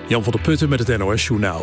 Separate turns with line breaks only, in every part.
Jan van der Putten met het NOS-journaal.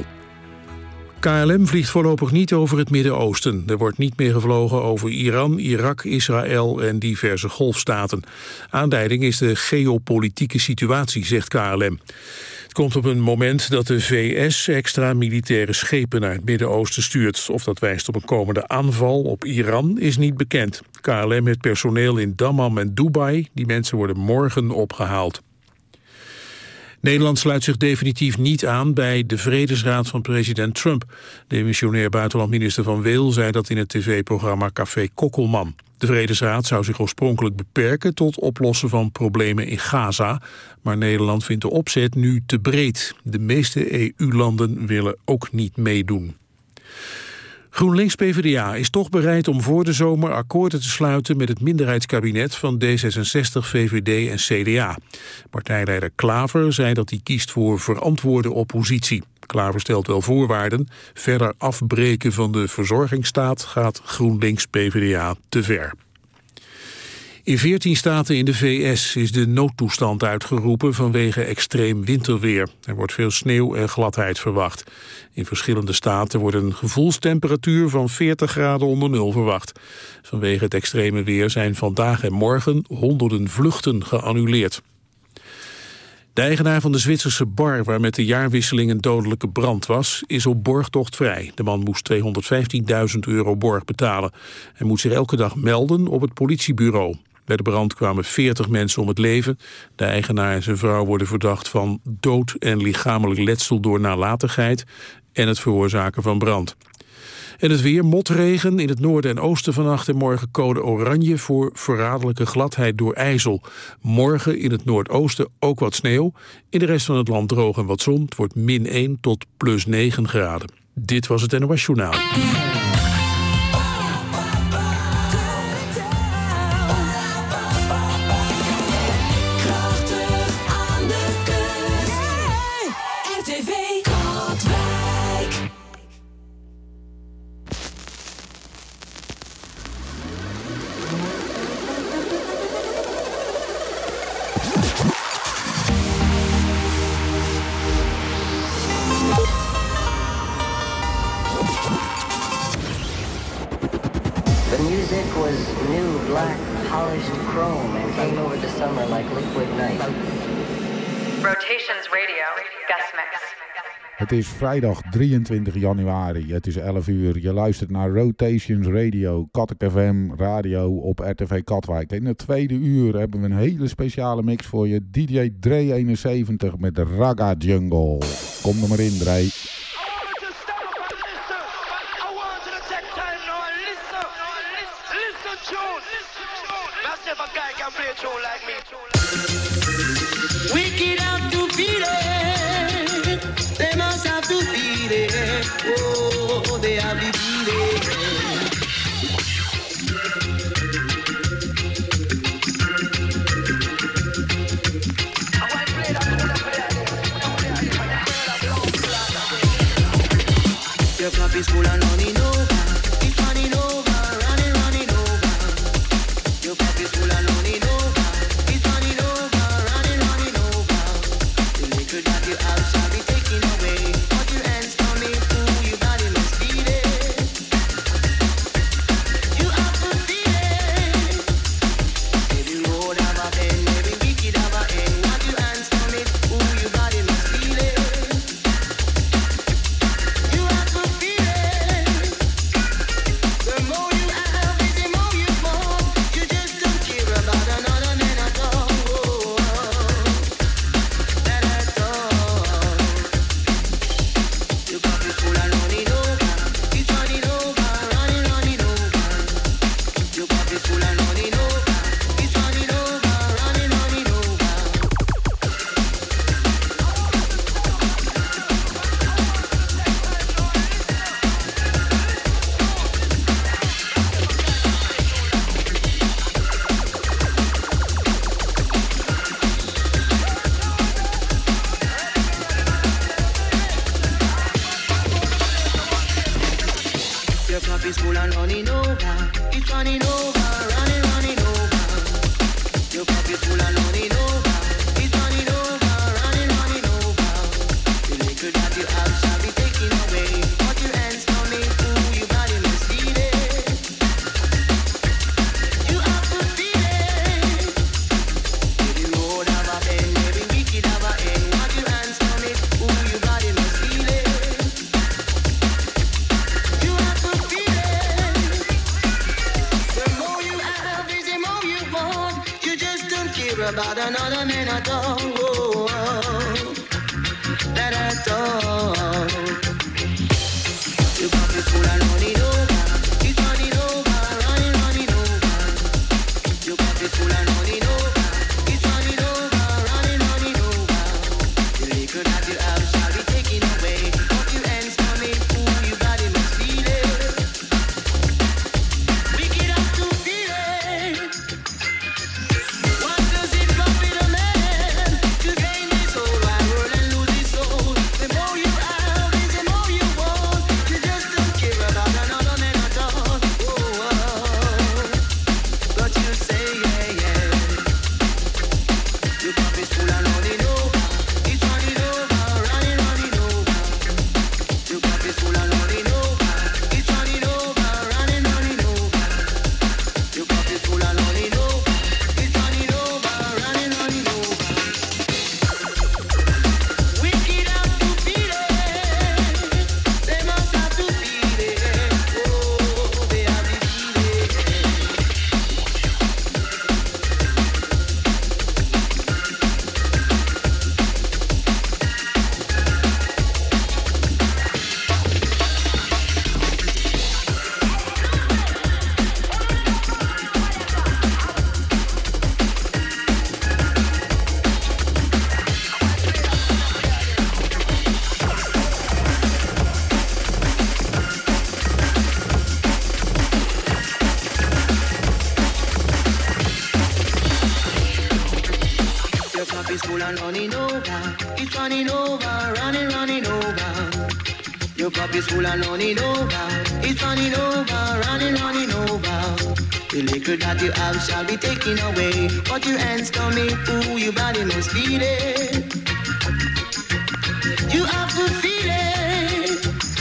KLM vliegt voorlopig niet over het Midden-Oosten. Er wordt niet meer gevlogen over Iran, Irak, Israël en diverse golfstaten. Aanleiding is de geopolitieke situatie, zegt KLM. Het komt op een moment dat de VS extra militaire schepen naar het Midden-Oosten stuurt. Of dat wijst op een komende aanval op Iran is niet bekend. KLM heeft personeel in Dammam en Dubai. Die mensen worden morgen opgehaald. Nederland sluit zich definitief niet aan bij de Vredesraad van president Trump. Demissionair buitenlandminister Van Weel zei dat in het tv-programma Café Kokkelman. De Vredesraad zou zich oorspronkelijk beperken tot oplossen van problemen in Gaza. Maar Nederland vindt de opzet nu te breed. De meeste EU-landen willen ook niet meedoen. GroenLinks-PVDA is toch bereid om voor de zomer akkoorden te sluiten met het minderheidskabinet van D66, VVD en CDA. Partijleider Klaver zei dat hij kiest voor verantwoorde oppositie. Klaver stelt wel voorwaarden. Verder afbreken van de verzorgingsstaat gaat GroenLinks-PVDA te ver. In 14 staten in de VS is de noodtoestand uitgeroepen vanwege extreem winterweer. Er wordt veel sneeuw en gladheid verwacht. In verschillende staten wordt een gevoelstemperatuur van 40 graden onder nul verwacht. Vanwege het extreme weer zijn vandaag en morgen honderden vluchten geannuleerd. De eigenaar van de Zwitserse bar waar met de jaarwisseling een dodelijke brand was, is op borgtocht vrij. De man moest €215.000 borg betalen. Hij moet zich elke dag melden op het politiebureau. Bij de brand kwamen 40 mensen om het leven. De eigenaar en zijn vrouw worden verdacht van dood en lichamelijk letsel door nalatigheid en het veroorzaken van brand. En het weer, motregen, in het noorden en oosten vannacht en morgen code oranje voor verraderlijke gladheid door ijzel. Morgen in het noordoosten ook wat sneeuw. In de rest van het land droog en wat zon. Het wordt -1 tot +9 graden. Dit was het NOS Journaal.
Rotations Radio, guest mix.
Het is vrijdag 23 januari, het is 11 uur. Je luistert naar Rotations Radio, Kattek FM Radio op RTV Katwijk. In het tweede uur hebben we een hele speciale mix voor je. DJ Dre 71 met de Raga Jungle. Kom er maar in, Dre.
Wicked have to feel it. They must have to feel it. Oh, they have to feel it. Your cup is full and running over. It's running over, running over. Your cup is full and running over. It's running over, running over. The liquor that you have shall be taken away. Put your hands on me, fool, your body must feel it. You have to feel it. Every road have a bend, every wicked have a end. Put your hands on me, fool, your body must feel it. You have to feel it. about another man at all. Oh, that at all. Your cup is full and running over. It's running over, running over. Your cup is full and running over. It's running over, running over. The liquor that you have shall be taken away. But your hands coming, ooh, your body must feel it. We get up to feel it. What does it profit a man to gain his whole wide world and lose his soul? The more you have is the more you want. You just don't care about another man at all. Oh, but you say, yeah, yeah. Your cup is full and running over. It's running over, running over. Your cup is full and running over. It's running over, running over. Your cup is full and running over. It's running over, running over. Wicked have to feel it. They must have to feel it. Oh, they have to feel it. Your cup is full and running over. It's running over, running over. Your cup is full and running over. It's running over, running over. The liquor that you have shall be taken away. But your hands coming, ooh, your body must feel it. You have to feel it.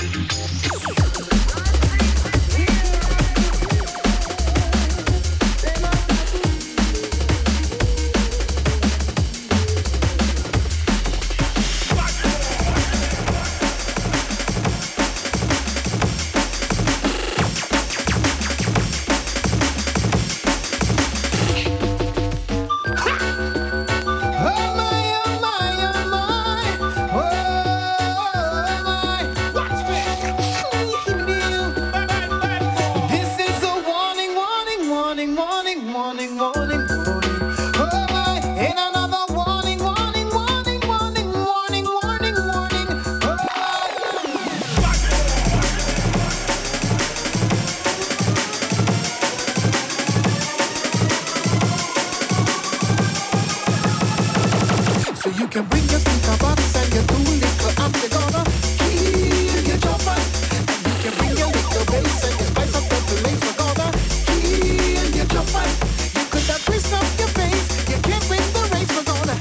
So you can bring your speaker box and your two little amp, they're gonna kill your jumper. And you can bring your little bass and your spice up the place, we're gonna kill your jumper. You could have twist up your bass, you can't win the race, we're gonna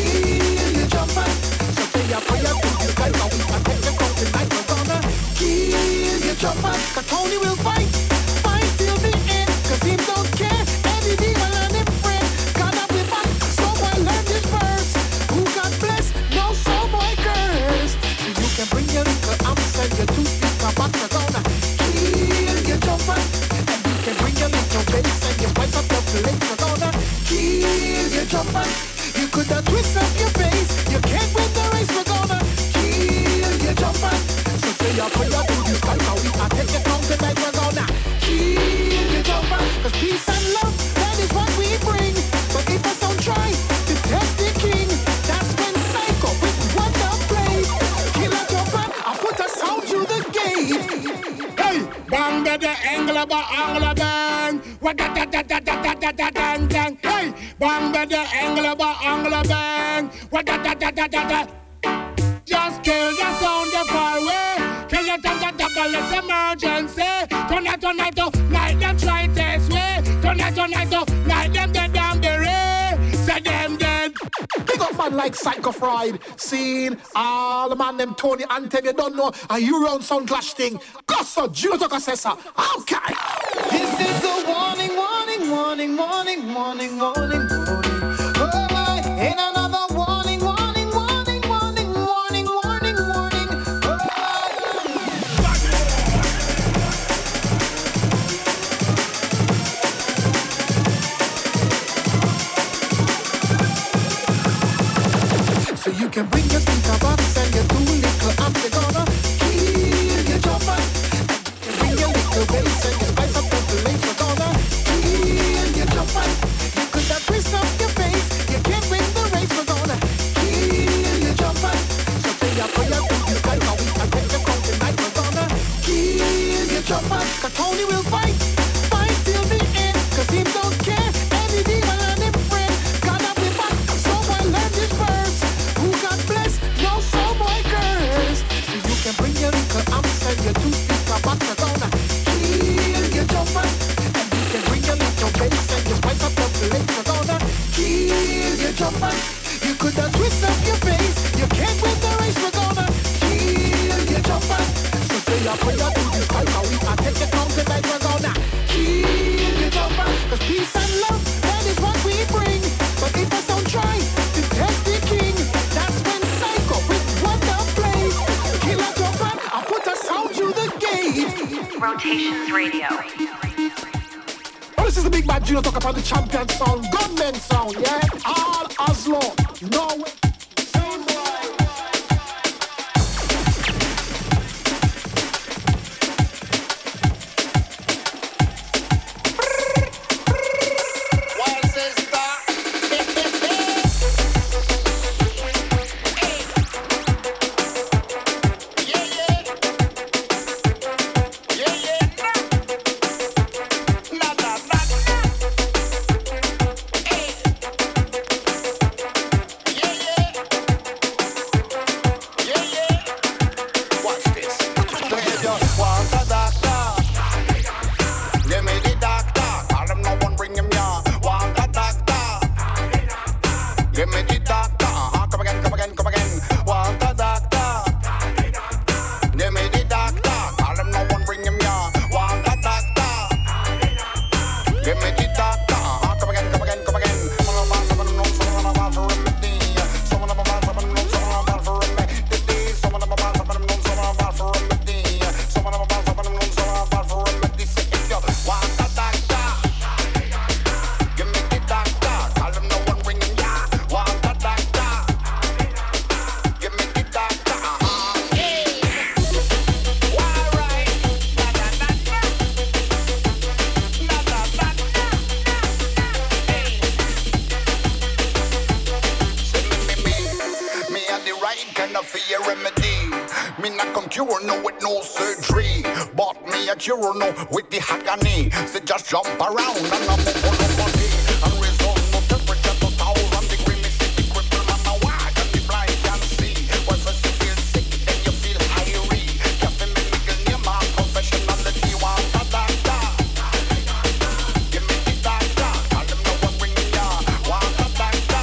kill your jumper. So say a prayer to you guys, now we can take the crown tonight, we're gonna kill your jumper. 'Cause Tony will fight till the end, 'cause he don't care, any demon and him friend. God up with back, someone learn this verse. Who got blessed, no soul boy curse. So you can bring your little amps and your two speaker box, we're gonna kill your jumper. And you can bring your little bass and your spice up the place, we're gonna kill your jumper. You could have twist up your bass, you can't win the race, we're gonna kill your jumper. So say a prayer to the sky, now we can take the crown tonight, we're gonna kill your jumper. 'Cause peace and love, that is what we bring. But if us don't try to test the king, that's when Psycho with Wonder plays. Kill a jumper, I put a sound to the gate. Hey, bang da da angle bang. What da da da da da da da da dang dang. Hey, bang da da angle bang. What da da da da da da. Just kill the sound the far away. Kill the double, it's emergency. Tonight, night them try test way. Tonight, night them dead down the ray. Say them dead. Big up man like Psycho Fried. Seen all the man them Tony and Ted, you don't know. Are you round sound clash thing? Gosso, Juno Cassessa. Okay. This is a warning. Oh my, ain't another warning. Oh my.
can bring your speaker box and your two little amps. They're gonna kill your jumper. And you can bring your little bass and your spice up the place. We're gonna kill your jumper. You could have twist up your bass. You can't win the race. We're gonna kill your jumper. So say your prayer to the sky. Now we can take your crown tonight. We're gonna kill your jumper. 'Cause Tony will fight till the end. 'Cause he don't care. Any demon and him friend. God have the back. Someone learn this verse. Who God bless, no someone curse. So you can bring your little amps and your two-speaker box. We're gonna kill your jumper. And you can bring your little bass and your spice up the place. We're gonna kill your jumper. You could have twist up your bass. You can't win the race. We're gonna kill your jumper. So say your prayer to the sky. Now we can take your crown tonight. We're gonna kill your jumper. 'Cause peace and love, that is what we bring. But if us don't try to test the king, that's when Psycho with Wonder plays. Kill a jumper and put a sound to the gate.
Rotations Radio.
Oh, this is the big bad Gino talk about the champion sound, gunman sound, yeah? All Oslo, Norway.
Cure no with the agony. They just jump around and I'm up on the body. And result no temperature to 1,000 degrees. Me see the cripple man a walk and the blind can see. When first you feel sick, then you feel irie. Caffeine me nigga near my professionality. Want a doctor? Give me the doctor. Call them no one bringing ya. Want a doctor?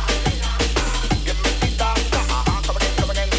Give me the doctor. Come again, come again.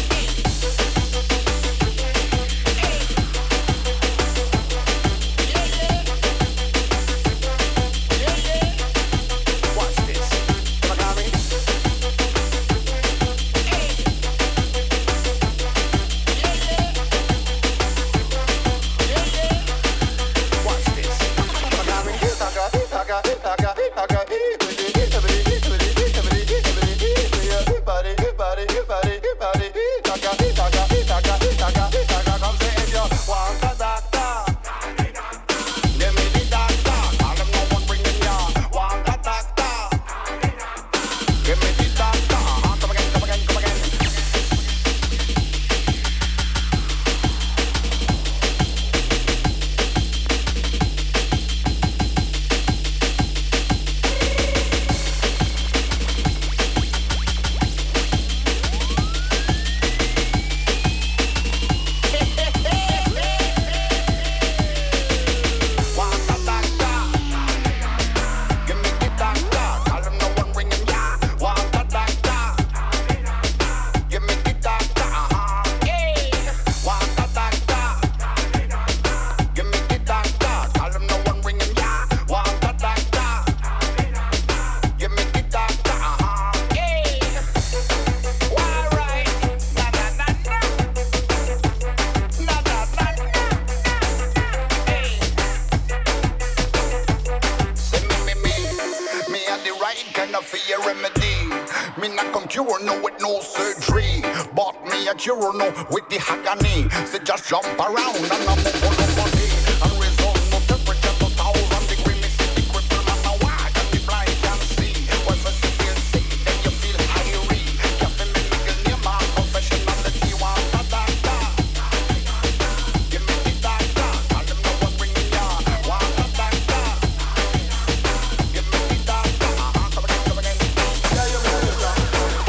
kind of for your remedy.
Me not come cure no with no surgery, but me a cure no with the agony. Say just jump around and I'm up on the body. And result no temperature to 1,000 degree. Me see the cripple man a walk and the blind can see. When first you feel sick, then you feel irie. Captain me nigga name and professionality want a doctor. Give me the doctor, call them know what bringing ya. Want a doctor. Give me the doctor. Come again. Yeah, you know it, yeah.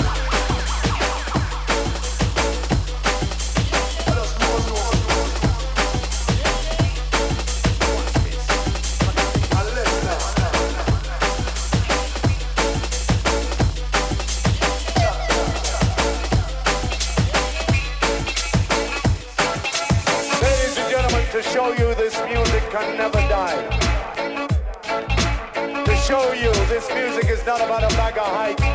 Ladies and gentlemen, to show you this music can never die. To show you this music is not about a bag of hype.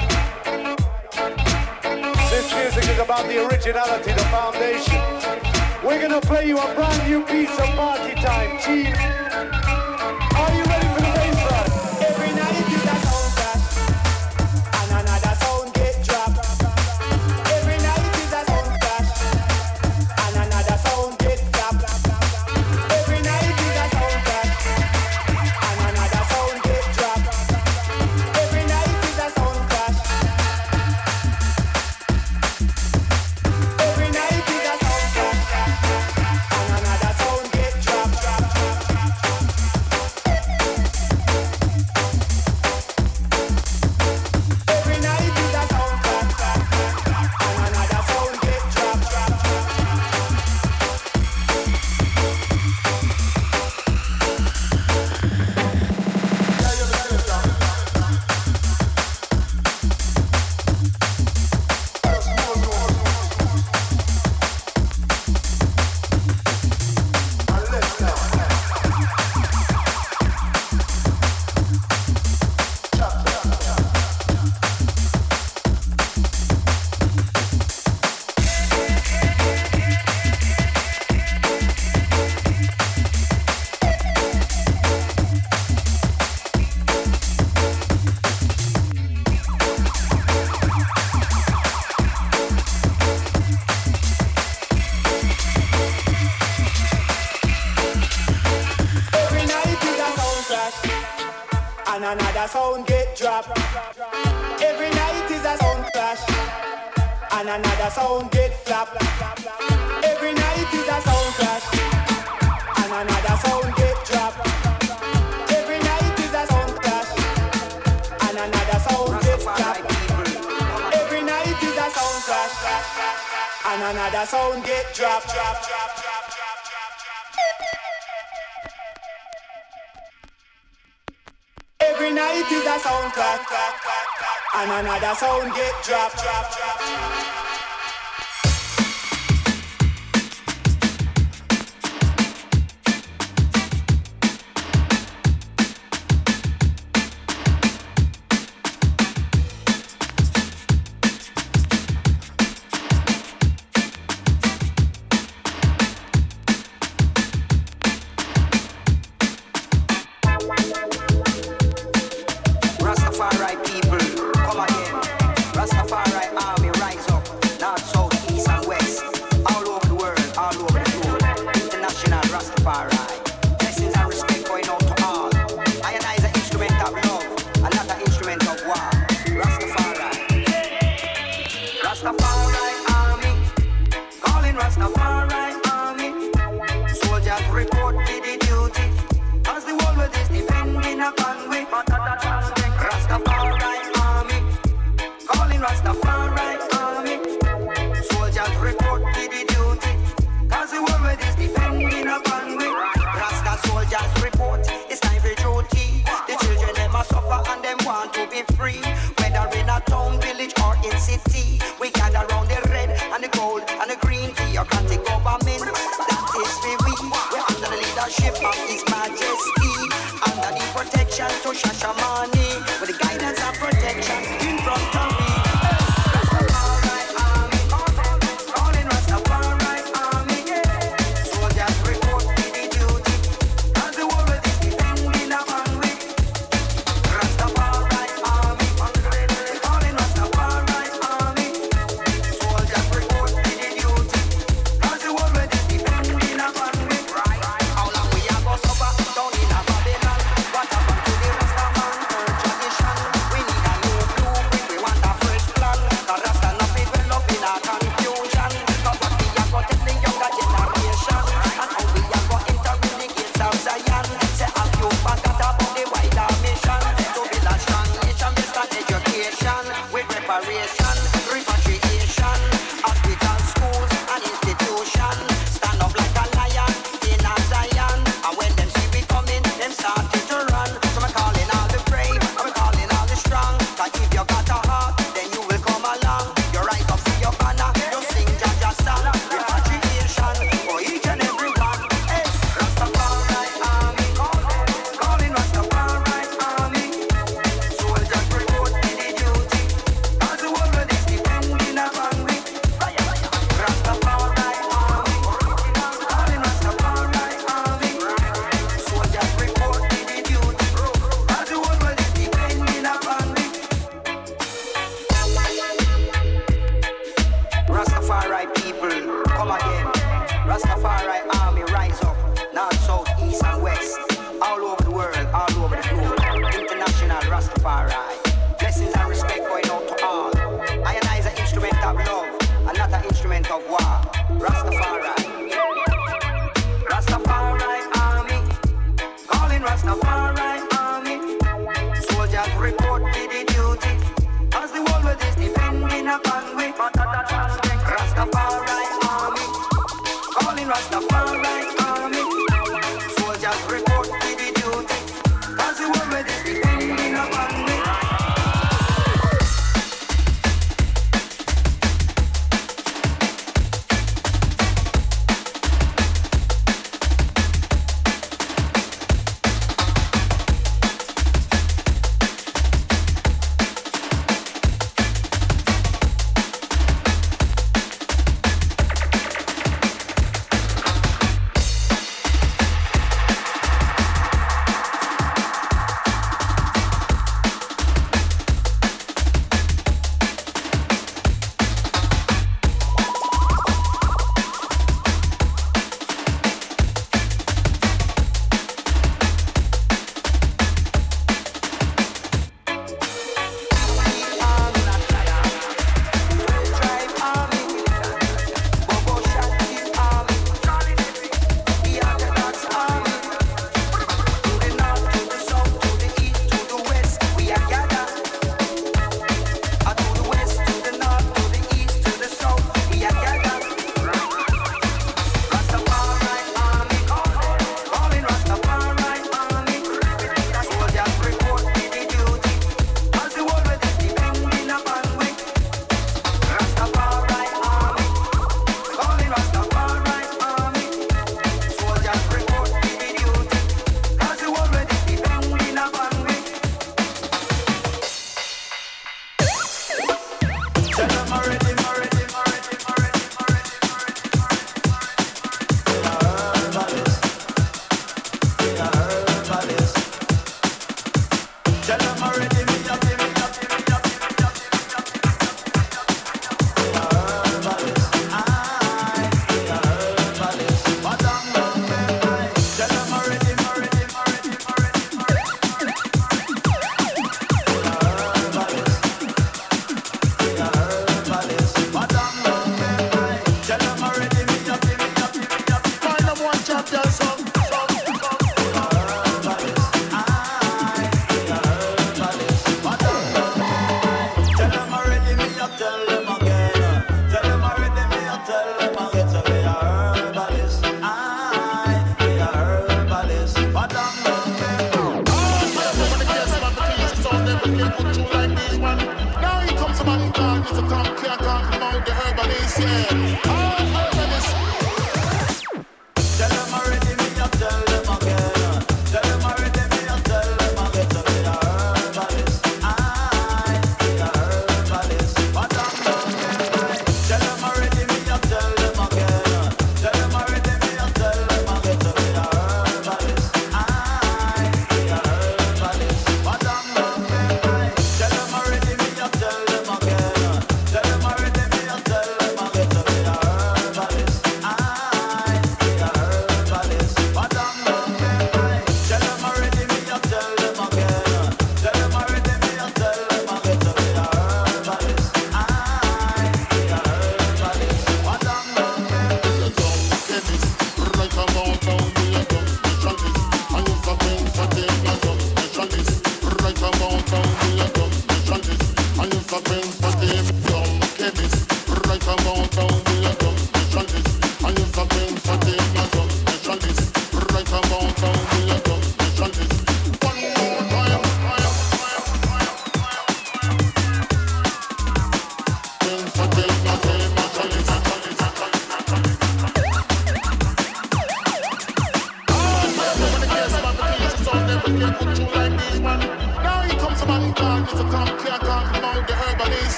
This music is about the originality, the foundation. We're gonna play you a brand new piece of party time. Gene, are you ready for the bass line?
Every night is a sound clash, and another sound get dropped. Every night is a sound clash, and another sound get dropped. Every night is a sound clash, and another sound get dropped. Every night is a sound clash. Every night is a sound clash, and another sound get dropped. Every night is a sound clash, and another sound get dropped. Every night is a sound clash, and another sound get dropped. Every night is a sound clash, and another sound get flap. Every night is a sound clash, and another sound get dropped. Every night is a sound clash, and another sound get flap. Every night is a sound clash, and another sound get dropped. Every night is a sound clash, and another sound get dropped.
Rastafari people, come again. Rastafari army rise up. North, south, east and west. All over the world, all over the globe. International Rastafari. Blessings and respect going out to all. Iron is an instrument of love, and not an instrument of war. Rastafari. Rastafari army. Calling Rastafari army. Soldiers report to the duty. As the world with is defending upon we. Rastafari army, calling Rastafari army. Soldiers report to the duty, cause the world is defending upon we. Rasta soldiers report, it's time for duty. The children them a suffer and them want to be free. Whether in a town, village or in city, we gather round the red and the gold and the green theocratic government. That is for we. We're under the leadership of His Majesty, under the protection to Shashamani, with the guidance and protection in front of me. Rastafari army, calling Rastafari army. Soldiers report to the duty, cause the world is defending upon we. Rastafari army, calling Rastafari Rastafari army. Soldiers report to the duty. As the world is defending upon we. Rastafari army. Calling Rastafari army. Soldiers report to the duty. As the world is defending upon we.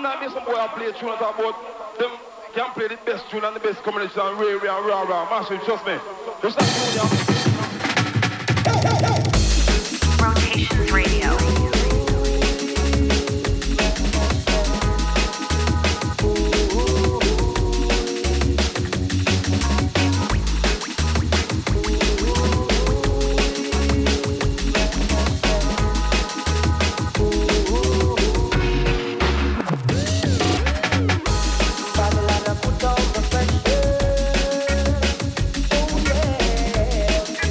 not be some boy I play tune and talk about them can play the best tune and the best combination and Ray and rah. Massive, trust me. Just that tune, yeah.
Rotations Radio.
Babylon, I put down the pressure. Oh yeah.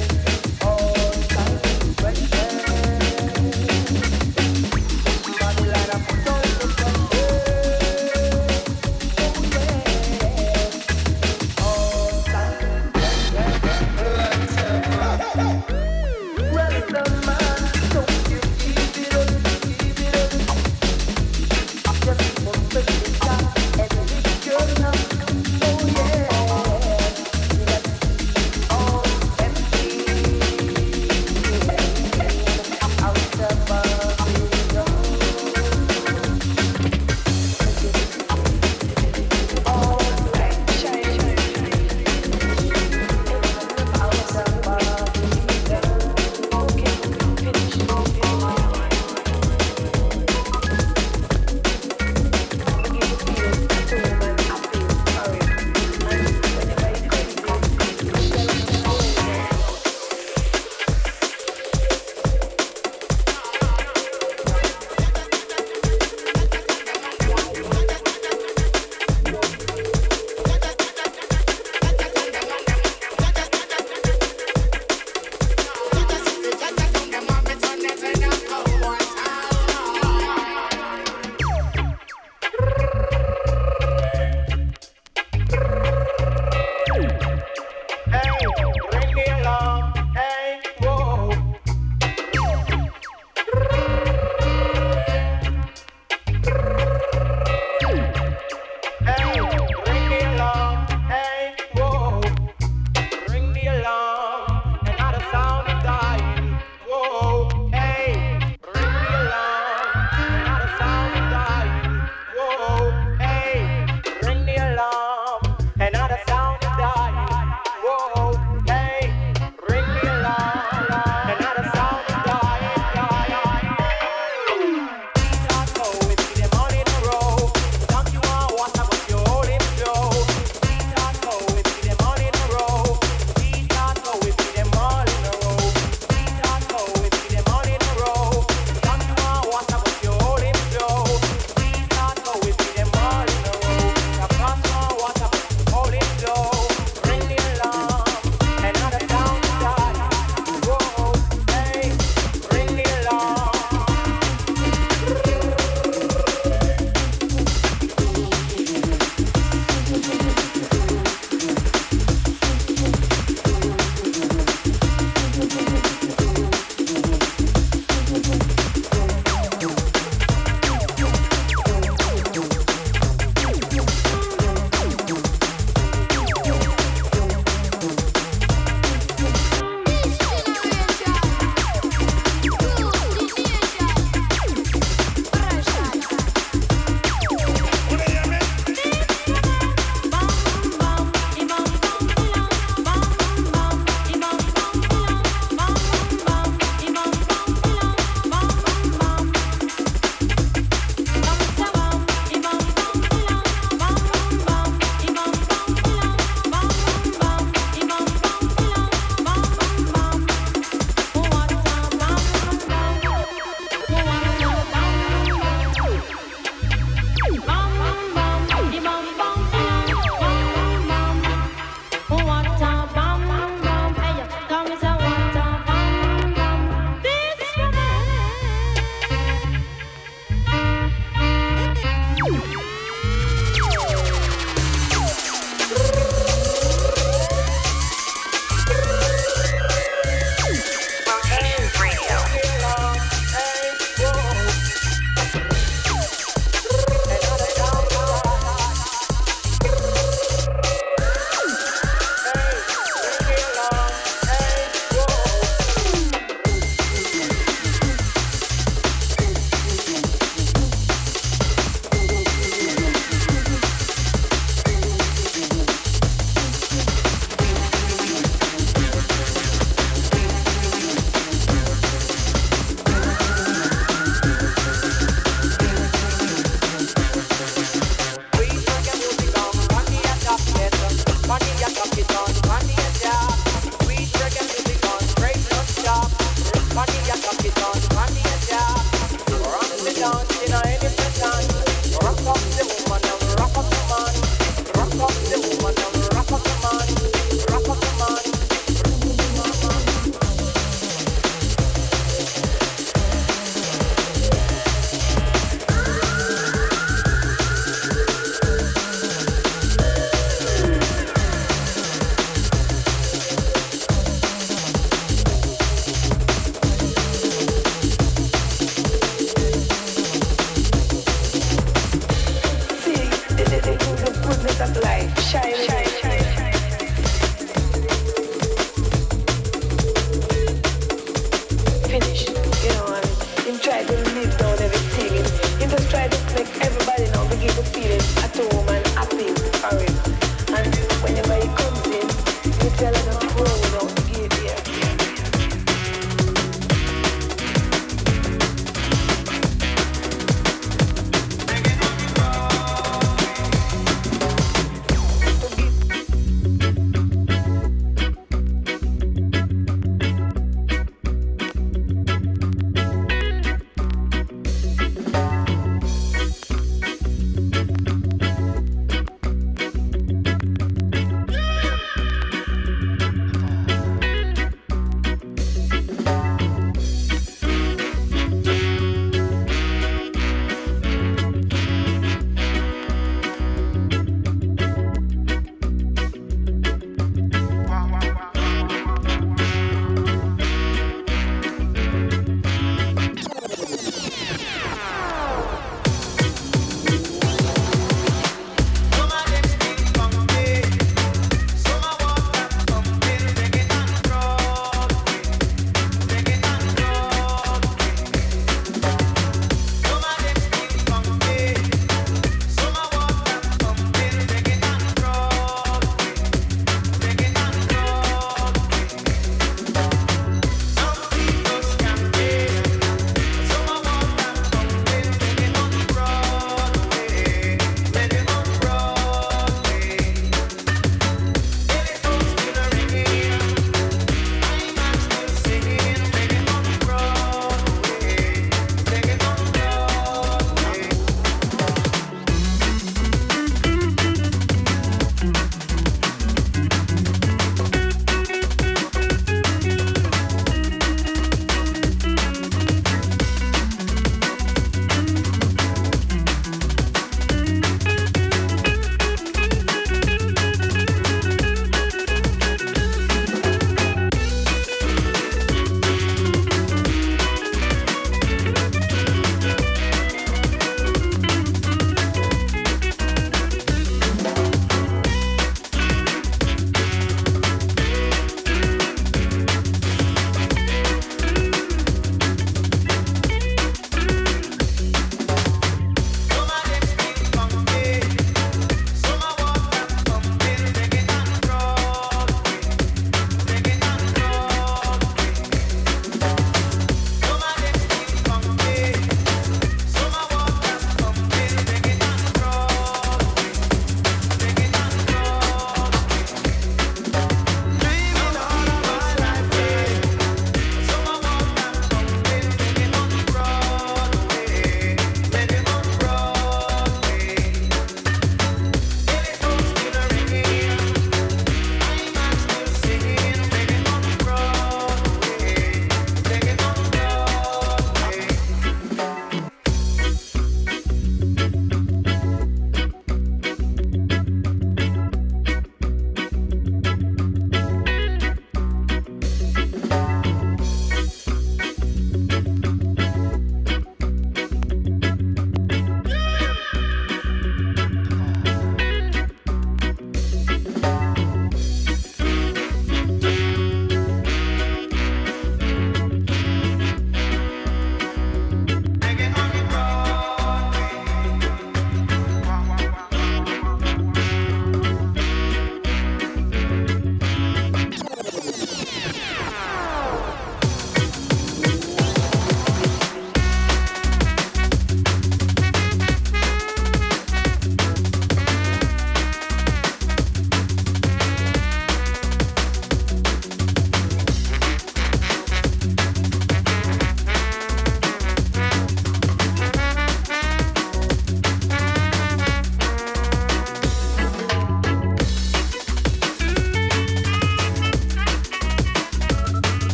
finish, you know, and him try to live down everything. Him just try to make everybody now begin to feel it at home and happy for him. And whenever he comes in, you tell him to roll out the gate here.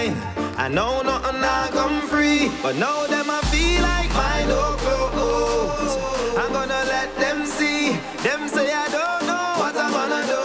baseline. I know nothing I come free, but now them I feel like my no clothes. I'm gonna let them see. Them say I don't know what I'm gonna do.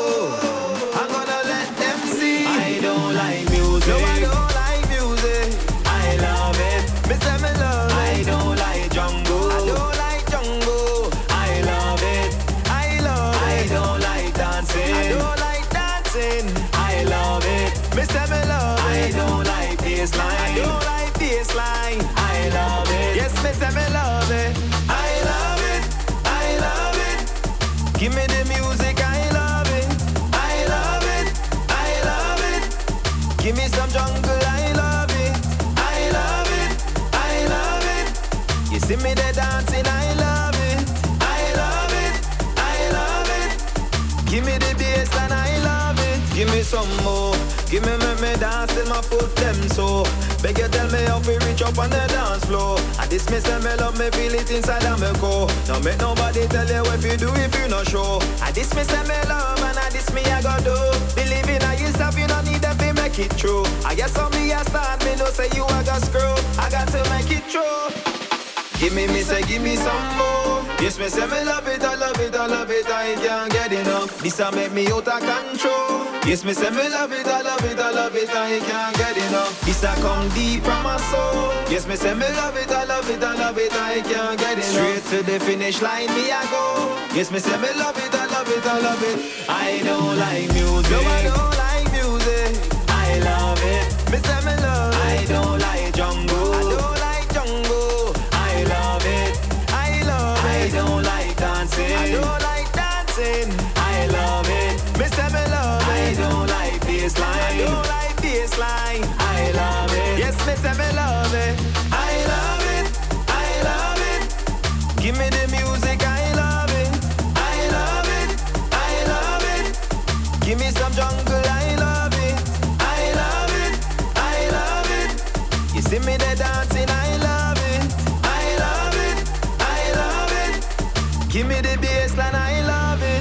I'm gonna let them see. I don't like music. No, I don't like music. I love it. Me say me love it. I don't like jungle. I don't like jungle. I love it. I love it. I don't like dancing. I don't like dancing. I love it. Me say me love it. I don't like baseline. I don't like baseline. I love it. Yes, me say me love it. I love it. I love it. Give me the music. I love it. I love it. I love it. Give me some jungle. I love it. I love it. I love it. You see me there dancing. I love it. I love it. I love it. Give me the bass and I love it. Give me some more. Give me me dance till my foot them so. Beg you tell me how we reach up on the dance floor. And this me say me love me feel it inside of me core. Don't make nobody tell you if you do if you not sure. And this me say me love and and this me I go do. Believe in yourself you don't need them to make it true. I guess on me I start me no say you I got screw. I got to make it true. Give me say give me some more. Yes me say me love it, I love it, I love it, I can't get enough. This a make me out of control. Yes me say me love it, I love it, I love it, I can't get enough. This a come deep from my soul. Yes me say me love it, I love it, I love it, I can't get enough. Straight to the finish line me I go. Yes me say me love it, I love it, I love it. I don't like music. No I don't like music. I love it. Me say me love it. I don't like jungle. I don't like jungle. I love it. I love it. I don't like dancing. I don't like dancing. I love it. Me say me love it. I don't like baseline. I don't like baseline. I love it. Yes, me say me love it. I love it. I love it. Give me the music. I love it. I love it. I love it. Give me some jungle. I love it. I love it. I love it. You see me there dancing. I love it. I love it. I love it. Give me the bassline. I love it.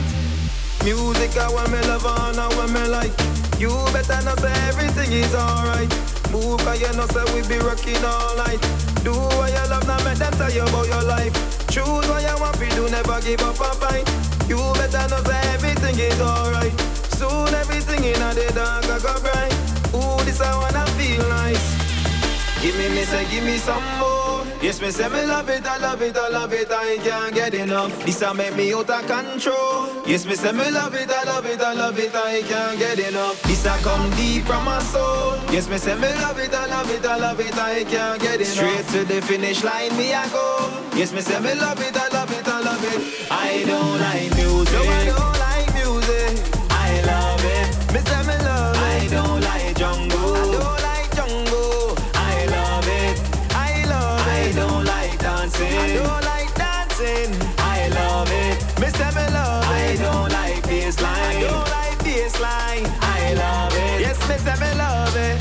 Music I want me love and I want me like. You better not say everything is alright. Move cause you know say we be rocking all night. Do what you love, now make them tell you about your life. Choose what you want to do, never give up a fight. You better not say everything is alright. Soon everything in the dark I go bright. Ooh, this I wanna feel nice. Give me say, give me some more. Yes, me say me love it, I love it, I love it, I can't get enough. This a make me out of control. Yes, me say me love it, I love it, I love it, I can't get enough. This a come deep from my soul. Yes, me say me love it, I love it, I love it, I can't get enough. Straight to the finish line me I go. Yes, me say me love it, I love it, I love it. I don't like music. No, I don't like music. I love it. Me say me love it. I don't like jungle. I don't like jungle. I love it. I love it. I don't like dancing. I don't like dancing. I love it. Me say me love it. I don't like baseline. I don't like baseline. I love it. Yes, me say me love it.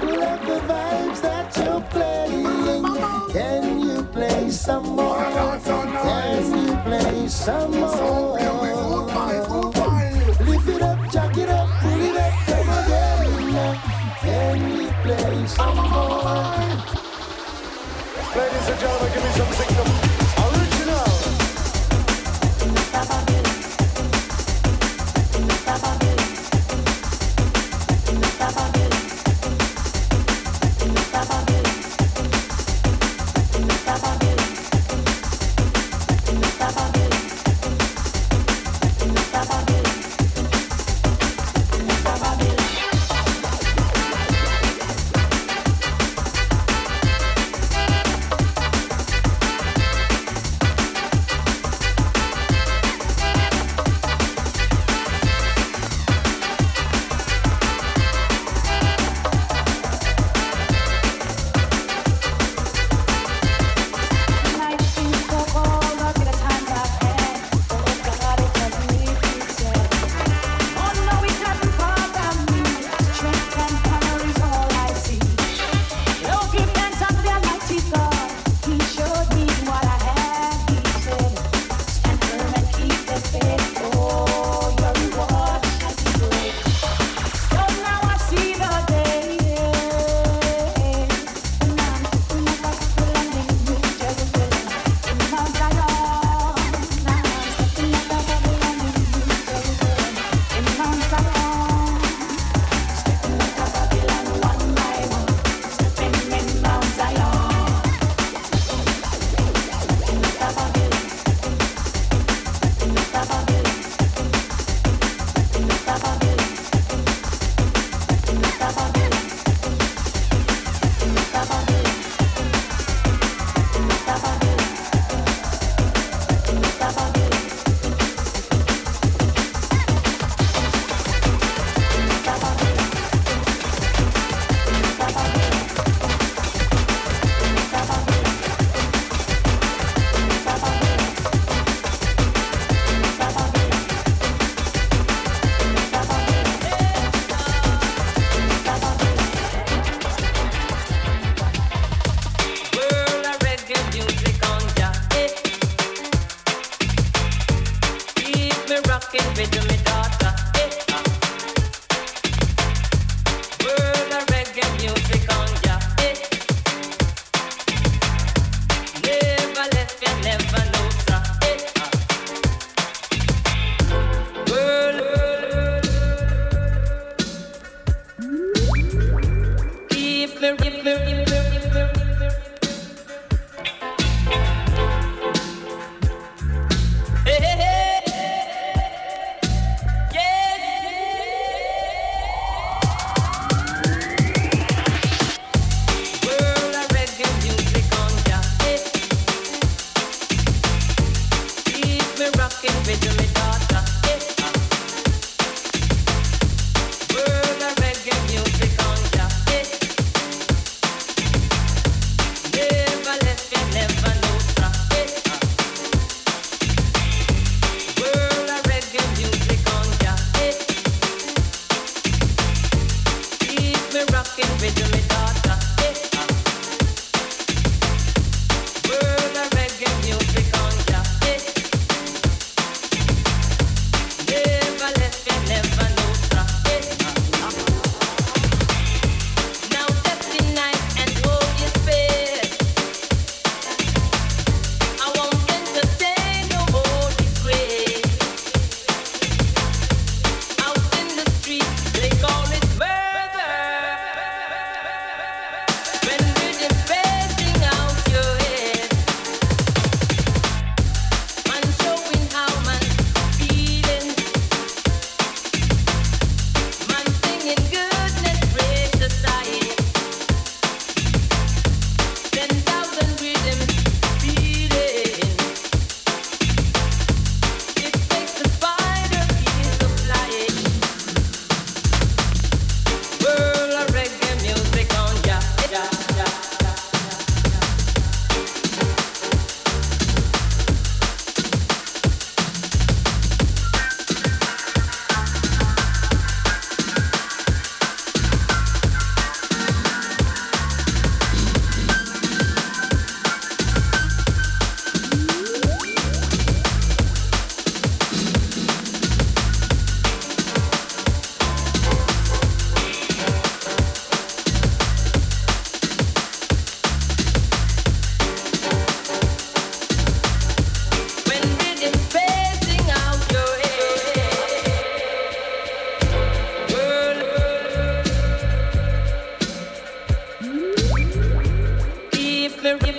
love the vibes that you're playing. Can you play some more? Can you play some more? Lift it up, jack it up, pull it up, come again. Can you play some more?
Ladies and gentlemen, give me some signal. Original.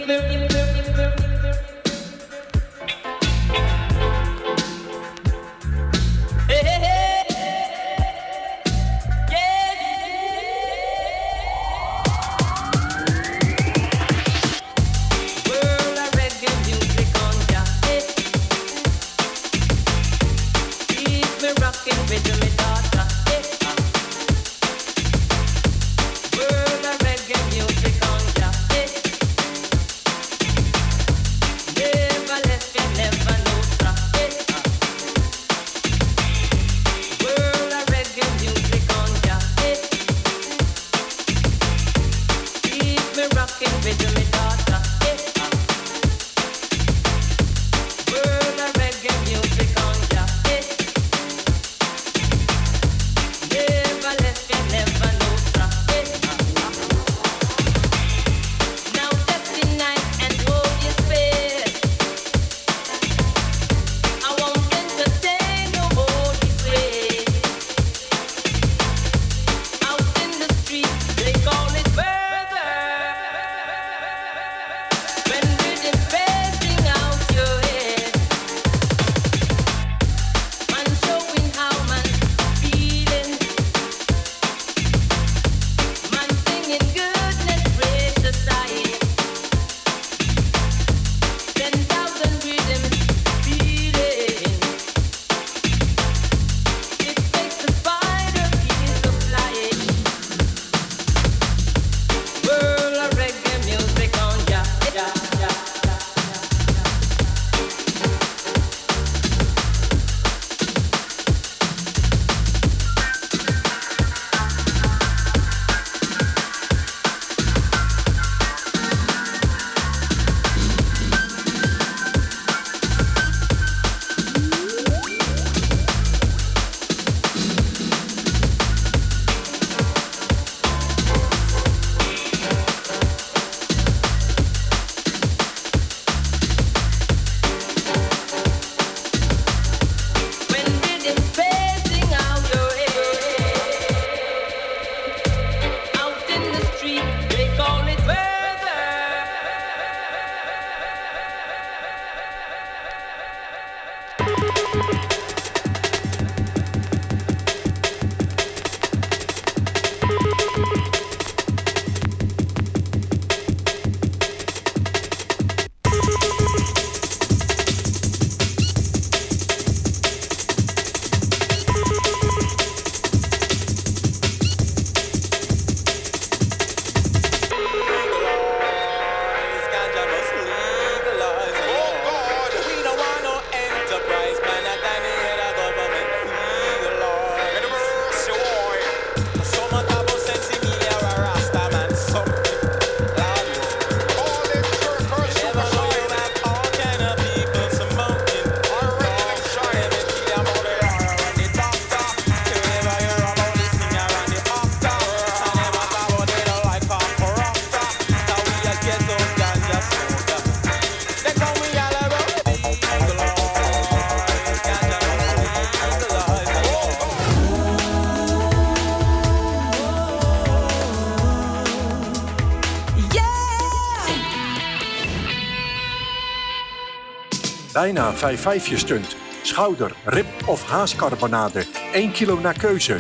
Bijna 5-5 stunt. Schouder, rib of haascarbonade. 1 kilo naar keuze.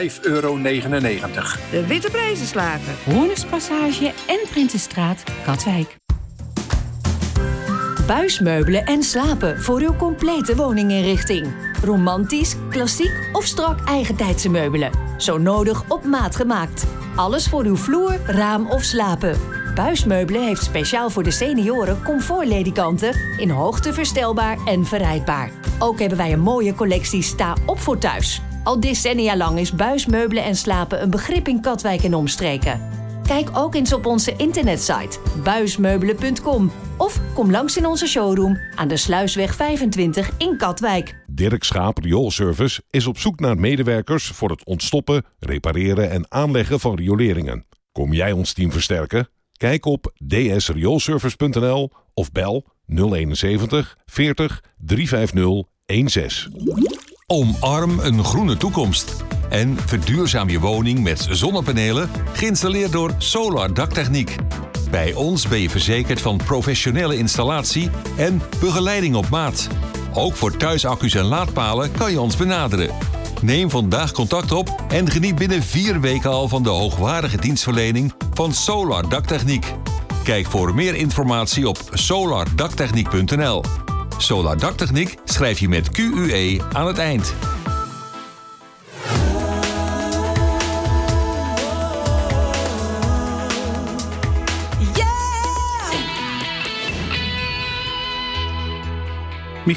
€5,99.
De Witte Prijzenslager. Hoornerspassage en Prinsenstraat, Katwijk.
Buismeubelen en slapen voor uw complete woninginrichting. Romantisch, klassiek of strak eigentijdse meubelen. Zo nodig op maat gemaakt. Alles voor uw vloer, raam of slapen. Buismeubelen heeft speciaal voor de senioren comfortledikanten in hoogte verstelbaar en verrijdbaar. Ook hebben wij een mooie collectie sta op voor thuis. Al decennia lang is buismeubelen en slapen een begrip in Katwijk en omstreken. Kijk ook eens op onze internetsite buismeubelen.com of kom langs in onze showroom aan de Sluisweg 25 in Katwijk.
Dirk Schaap Rioolservice is op zoek naar medewerkers voor het ontstoppen, repareren en aanleggen van rioleringen. Kom jij ons team versterken? Kijk op dsrioolservice.nl of bel 071 40 350 16.
Omarm een groene toekomst en verduurzaam je woning met zonnepanelen geïnstalleerd door Solar Daktechniek. Bij ons ben je verzekerd van professionele installatie en begeleiding op maat. Ook voor thuisaccu's en laadpalen kan je ons benaderen. Neem vandaag contact op en geniet binnen 4 weken al van de hoogwaardige dienstverlening van Solar Daktechniek. Kijk voor meer informatie op solardaktechniek.nl. Solar Daktechniek schrijf je met QUE aan het eind.